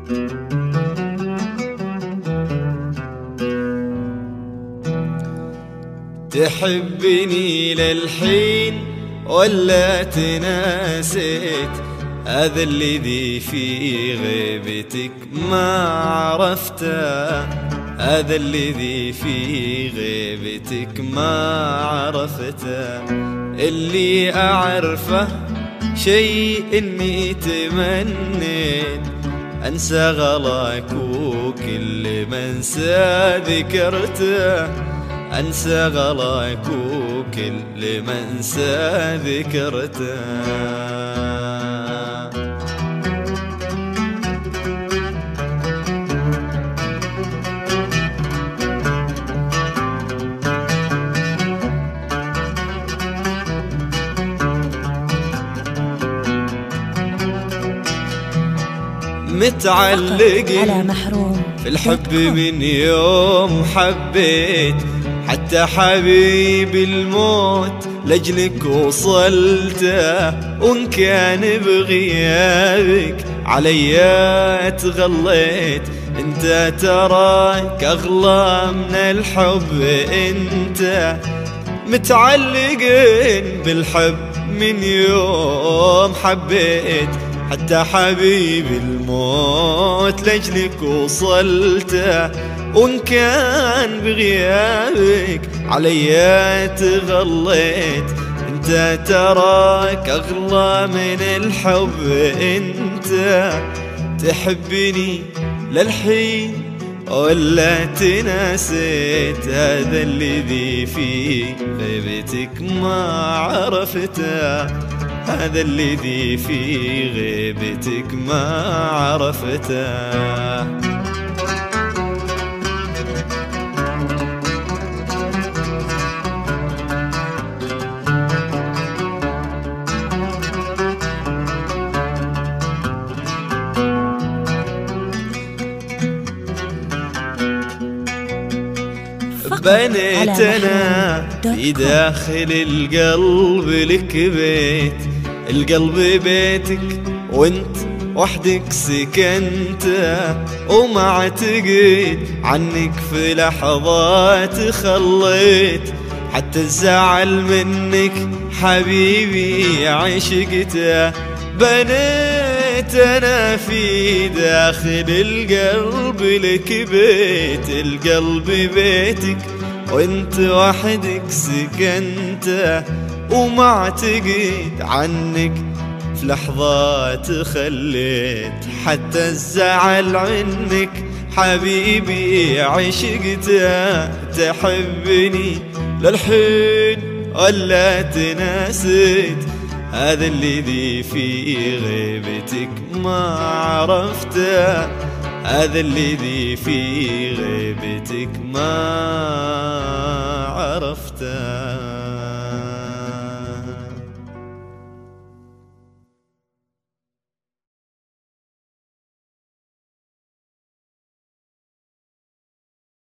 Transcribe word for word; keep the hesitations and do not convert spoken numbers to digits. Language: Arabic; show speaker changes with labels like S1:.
S1: تحبني للحين ولا تناسيت؟ هذا الذي في غيبتك ما عرفته، هذا الذي في غيبتك ما عرفته. اللي أعرفه شيء إني تمنيت أنسى غلاك وكل ما انسى ذكرته، أنسى غلاك وكل ما انسى ذكرته. متعلقين في الحب من يوم حبيت، حتى حبيبي الموت لجلك وصلته، وإن كان بغيابك عليا تغليت. انت تراك أغلى من الحب، انت متعلقين بالحب من يوم حبيت، حتى حبيبي الموت لجلك وصلته، وإن كان بغيابك عليا تغليت. انت تراك أغلى من الحب، انت تحبني للحين ولا تناسيت؟ هذا الذي في غيبتك ما عرفته، هذا الذي في غيبتك ما عرفته. بنيت أنا في داخل القلب لك بيت، القلب بيتك وانت وحدك سكنته، وما اعتقد عنك في لحظات خليت، حتى الزعل منك حبيبي عشقته. بنيت أنا في داخل القلب لك بيت، القلب بيتك وانت وحدك سكنته، وما اعتقد عنك في لحظات خليت، حتى الزعل عنك حبيبي عشقته. تحبني للحين ولا تناسيت؟ هذا الذي في غيبتك ما عرفته، هذا الذي في غيبتك ما عرفته.